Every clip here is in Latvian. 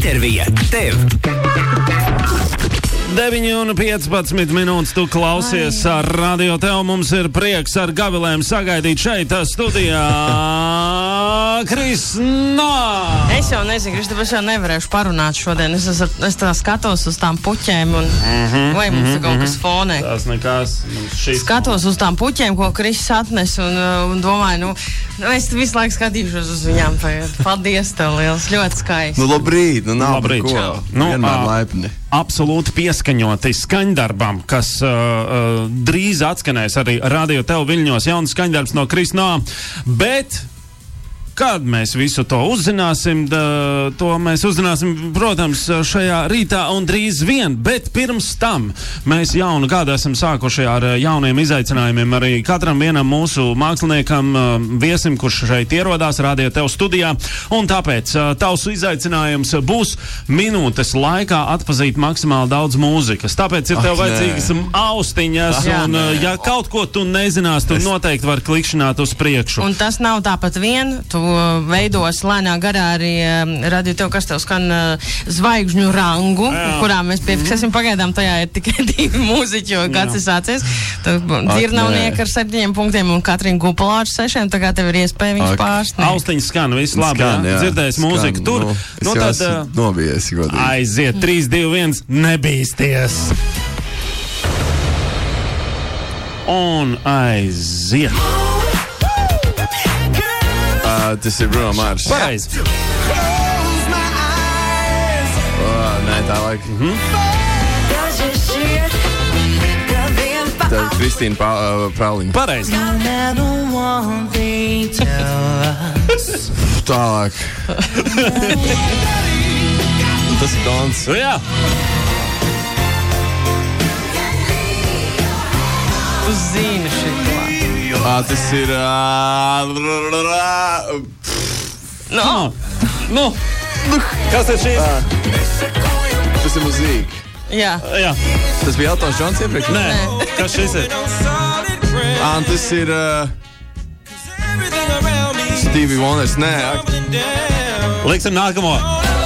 Intervija tev. 9:15 minūtes tu klausies ar Radio Tev. Mums ir prieks ar gavilēm sagaidīt šeit studijā Kristina. Es jau nezinu, Kristap, es jau nevarēšu parunāt šodien. Es tā skatos uz tām puķēm un vai mums ir kaut kas fonē. Tas nekas. Skatos uz tām puķēm, ko Kristis atnes un domāju, es visu laiku skatīšos uz viņām. Paldies tev liels, ļoti skaisti. Labrīt, nav Labrīt. par ko. Vienmēr laipni. Absolūti pieskaņoti skaņdarbam, kas drīz atskanēs arī Radio Tev Viļņos, jauns skaņdarbs no Kristina, bet kad mēs visu to uzzināsim, to mēs uzzināsim, protams, šajā rītā un drīz vien, bet pirms tam mēs jaunu gadu esam sākuši ar jauniem izaicinājumiem arī katram vienam mūsu māksliniekam, viesim, kurš šeit ierodās Radio Tev studijā, un tāpēc tavs izaicinājums būs minūtes laikā atpazīt maksimāli daudz mūzikas. Tāpēc ir tev vajadzīgas austiņas, un ja kaut ko tu nezinās, tu noteikti var klikšķināt uz priekšu. Un tas nav tāpat vien, tu veidos lēnā garā arī Radio Tev, kas tev skan zvaigžņu rangu, kurā mēs piefiksēsim pagaidām, tajā ir tikai 2 mūziķi, jo gads ir sācies. Dzirnavnieki ar 7 punktiem un Katrīna Gupalā ar 6, tā kā tev ir iespēja viņus pārsniegt. Austiņas skan, viss labi, dzirdēs mūziku tur. Es jau nobijies, godīgi. Aiziet, 3, 2, 1, nebīsties. Un aiziet. Tas ir Bruno Mars. Pareizi. Nē, tā laika. Tā ir Kristīna Prauliņa. Pareizi. Tālāk. Tas ir Dons. Jā. Tu zini šitā. Tas ir... Kas ir šīs? Tas ir mūzika. Jā. Tas bija Eltons Džons iepriekš? Nē. Kas šis ir? Tas ir... Stevie Wonders. Nē. Liksim nākamo.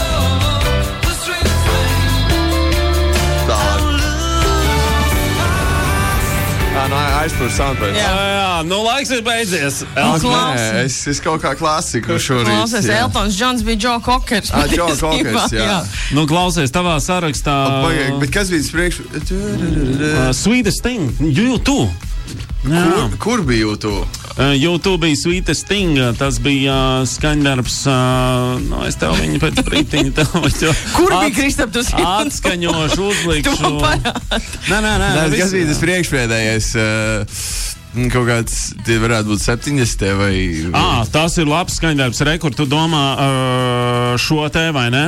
Aizpūr soundtrack. Jā, laiks ir beidzies. Es kaut kā klasiku šorīt. Klausies, Eltons Džons bija Joe Cockers. Joe Cockers, jā. Klausies, tavā sarakstā... Bet kas bija priekš? Sweetest Thing, U2. Kur bija U2? U2 bija Sweetest Thing, tas bija skaņdarbs, es tev viņu pēc brītiņa tev... Kur bija, Kristap, tu zini? Atskaņošu, uzlikšu. Tu man parādi. Nē. Kas bija tas priekšpēdējais? Kaut kāds, tie varētu būt 70 vai... Tas ir labs skaņdarbs, kur tu domā šo te, vai ne?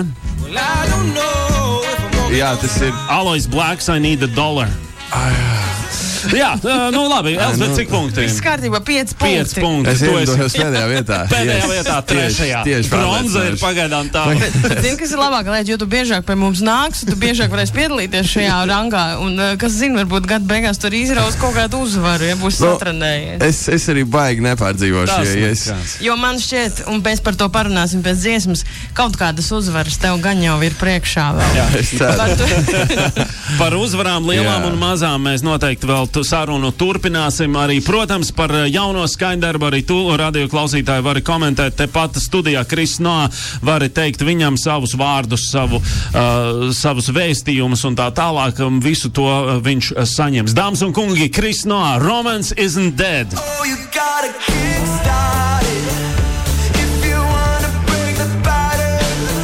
Jā, tas ir... Alois Blacks, I Need a Dollar. Jā, labi, Elzbet, cik punkti? Viss kārtībā, 5 punkti. 5 punkti. Es iedomājos pēdējā vietā. Pēdējā vietā, trešajā. Bronza ir pagaidām tā. Zini, kas ir labāk, lai, jo tu biežāk pie mums nāks, tu biežāk varēsi piedalīties šajā rangā, un, kas zina, varbūt gadu beigās tur izraus kaut kādu uzvaru, ja būs satrenējies. Es arī baigi nepārdzīvošu. Jo man šķiet, un mēs par to parunāsim pēc dziesmas, kaut kādas uzvaras tev gan jau ir priekšā vēl. Jā, es ceru. Par uzvarām lielām un mazām mēs noteikti vēl sarunu turpināsim arī, protams, par jauno skaņdarbu. Arī tu, radio klausītāji, vari komentēt tepat studijā. Kristina vari teikt viņam savus vārdus, savus vēstījumus un tā tālāk. Visu to viņš saņems. Dāmas un kungi, Kristina, Romance Isn't Dead. Oh, you gotta get started if you wanna break the pattern.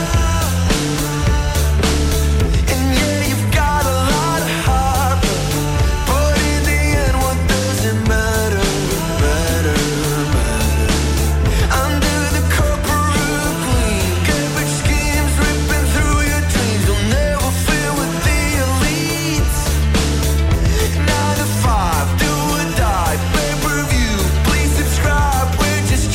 And yeah, you've got a lot of heart, but in the end, what does it matter? Under the corporate gleam, garbage schemes ripping through your dreams. You'll never fit with the elites. 9 to 5, do or die, pay-per-view. Please subscribe, we're just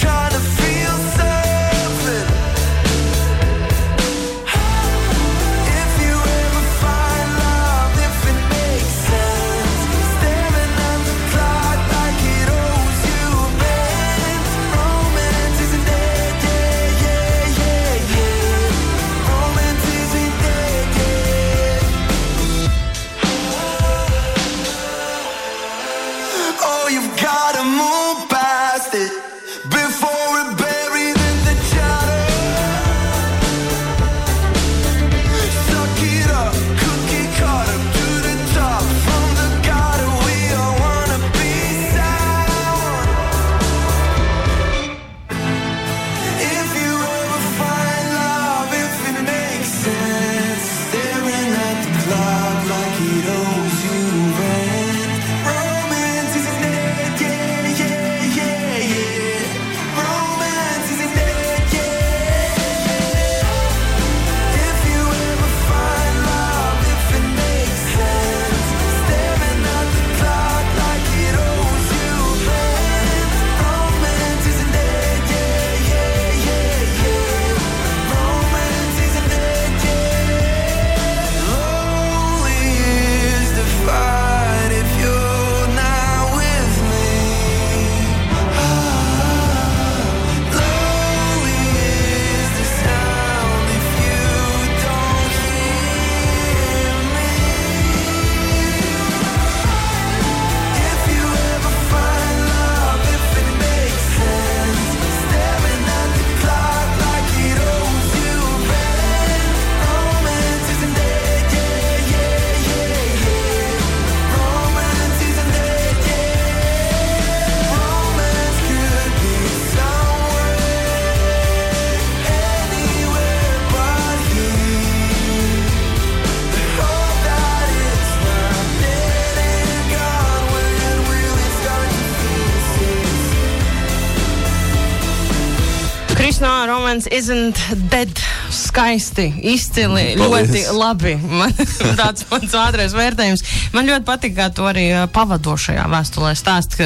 Chris Noah Romance Isn't Dead. Skaisti, izcili, Paldies. ļoti labi. Tāds mans ātrais vērtējums. Man ļoti patīk, kā tu arī pavadošajā vēstulē stāst,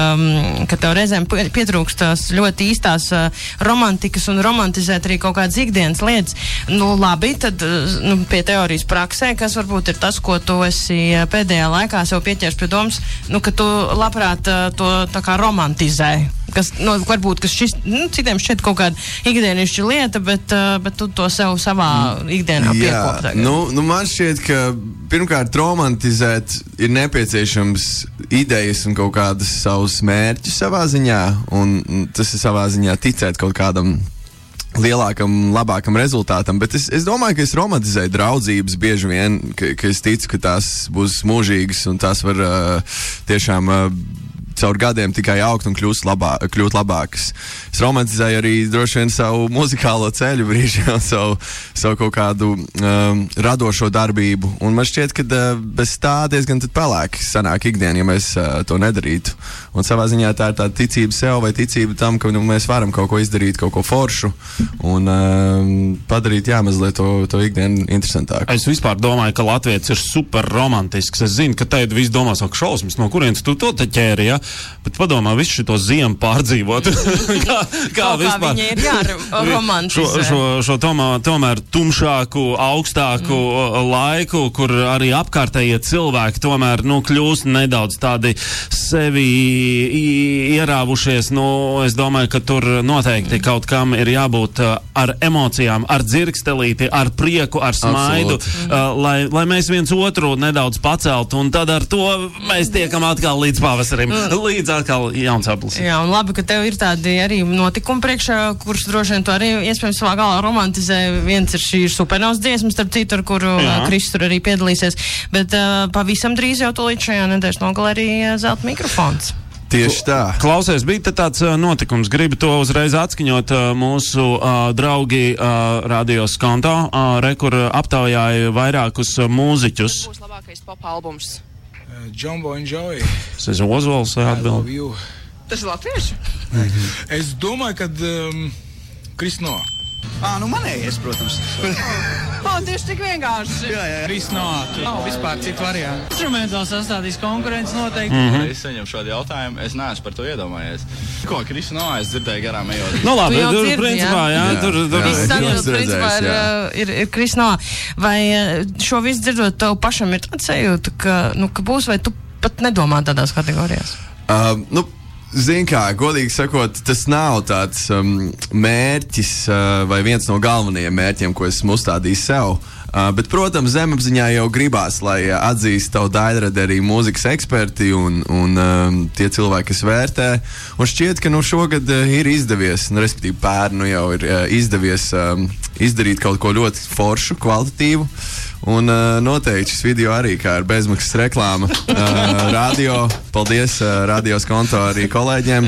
ka tev reizēm pietrūkst tās ļoti īstās romantikas un romantizēt arī kaut kādas ikdienas lietas. Nu, labi, tad pie teorijas praksē, kas varbūt ir tas, ko tu esi pēdējā laikā sev pieķers pie domas, ka tu labprāt to tā kā romantizē. Kas, varbūt, kas citiem šķiet kaut kāda ikdienišķa lieta, bet tu to sev savā ikdienā piekop tagad. Man šķiet, ka pirmkārt romantizēt ir nepieciešams idejas un kaut kādas savus mērķus savā ziņā, un tas ir savā ziņā ticēt kaut kādam lielākam, labākam rezultātam, bet es domāju, ka es romantizēju draudzības bieži vien, ka es ticu, ka tās būs mūžīgas un tās var tiešām caur gadiem tikai augt un kļūt labākas. Es romantizēju arī droši vien savu muzikālo ceļu brīži un savu kaut kādu radošo darbību. Un man šķiet, ka bez tā diezgan tad pelēki sanāk ikdien, ja mēs to nedarītu. Un savā ziņā tā ir tāda ticība sev vai ticība tam, ka mēs varam kaut ko izdarīt, kaut ko foršu un padarīt, mazliet to ikdienu interesantāku. Es vispār domāju, ka Latvijas ir super romantisks. Es zinu, ka teikt visi domās, ak, šausmas, no kurienes tu to te ķēri, ja? Bet padomā, visu šito ziemu pārdzīvot. kā vispār viņi ir jāromantizē. Šo tomēr tumšāku, augstāku laiku, kur arī apkārtējie cilvēki tomēr, kļūst nedaudz tādi sevi ierāvušies. Es domāju, ka tur noteikti kaut kam ir jābūt ar emocijām, ar dzirkstelīti, ar prieku, ar smaidu, lai mēs viens otru nedaudz paceltu, un tad ar to mēs tiekam atkal līdz pavasarim. Līdz atkal jauns aplis. Jā, un labi, ka tev ir tādi arī notikumi priekšā, kurus droši vien tu arī iespējams savā galā romantizē. Viens ir šī supernovas dziesma, starp citu, ar kuru Kristus tur arī piedalīsies. Bet pavisam drīz jau tūlīt šajā nedēļas nogalē arī zelta mikrofons. Tieši tā. Klausies, bija te tāds notikums. Gribu to uzreiz atskaņot mūsu draugi Radio Skonto, kur aptaujāja vairākus mūziķus. Būs labākais pop albums. Jumbo and Joey. Tas ir Ozols atbild. Tas ir latviešu? Es domāju, ka Chris Noah. Manējais, protams. Tieši tik vienkārši. Chris Noah. Nav vispār citu variantu. Instrumentāli sastādīs konkurences noteikti. Es saņemu šādu jautājumu, es neesmu par to iedomājies. Ko, Chris Noah, es dzirdēju garām ejot. Labi, Tu jau tur dzirdi, principā, tur Viss atbildes principā ir Chris Noah. Vai šo visu dzirdot, tev pašam ir tāds sajūta, ka būs, vai tu pat nedomā tādās kategorijās? Zini kā, godīgi sakot, tas nav tāds mērķis vai viens no galvenajiem mērķiem, ko esmu uzstādījis sev. Bet, protams, zemapziņā jau gribās, lai atzīst tavu daļradi arī mūzikas eksperti un tie cilvēki, kas vērtē. Un šķiet, ka šogad ir izdevies, respektīvi pērnu jau ir izdevies izdarīt kaut ko ļoti foršu, kvalitatīvu. Un noteikti šis video arī kā ir bezmaksas reklāma radio. Paldies Radio Skonto arī kolēģiem.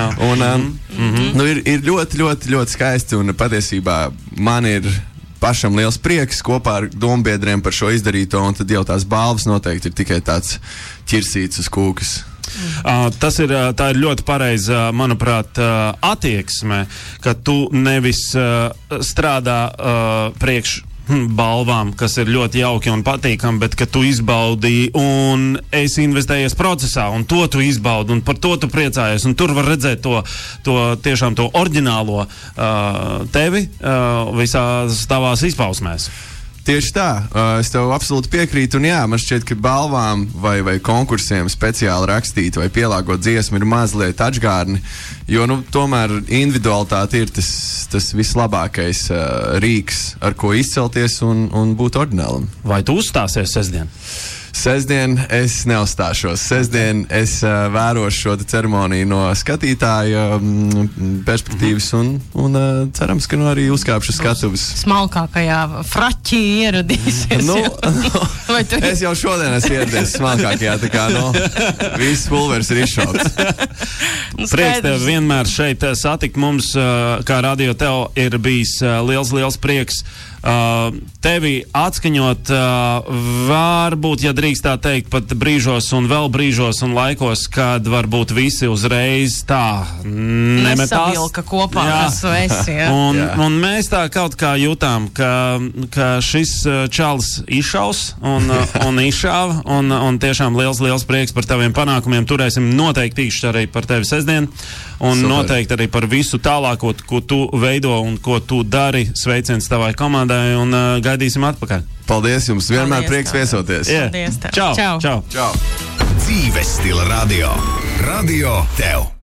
Ir ļoti, ļoti, ļoti skaisti un patiesībā man ir pašam liels prieks kopā ar dombiedriem par šo izdarīto, un tad jau tās balvas noteikti ir tikai tāds ķirsīts uz kūkas. Tā ir ļoti pareiza, manuprāt, attieksme, ka tu nevis strādā priekš balvām, kas ir ļoti jauki un patīkami, bet ka tu izbaudīji un esi investējies procesā, un to tu izbaudi, un par to tu priecājies, un tur var redzēt to tiešām to oriģinālo tevi visās tavās izpausmēs. Tieši tā, es tev absolūti piekrītu, un man šķiet, ka balvām vai konkursiem speciāli rakstīt vai pielāgot dziesmu ir mazliet atžgārni, jo tomēr individualitāte ir tas vislabākais rīks, ar ko izcelties un būt oriģinālam. Vai tu uzstāsies sestdien? Sestdien es neuzstāšos. Sestdien es vērošu šo ceremoniju no skatītāja perspektīvas un cerams, ka arī uzkāpšu skatuves. Smalkākajā fraķī ieradīsies. Es jau šodien esmu ieradies smalkākajā, tā kā viss pulveris ir izšauts. Prieks tev vienmēr šeit satikt mums, kā Radio Tev ir bijis liels prieks tevi atskaņot, varbūt, ja drīkst tā teikt, pat brīžos un vēl brīžos un laikos, kad varbūt visi uzreiz tā nemetās. Nesavilka kopā, kas tu esi, ja? Un mēs tā kaut kā jūtām, ka šis čalis izšaus un izšāva, un tiešām liels prieks par taviem panākumiem. Turēsim noteikti īkšķi arī par tevi sestdien, un noteikti arī par visu tālāko, ko tu veido un ko tu dari. Sveiciens tavai komandai un gaidīsim atpakaļ. Paldies jums, vienmēr prieks viesoties. Paldies tev. Čau. Dzīves stila radio. Radio tev.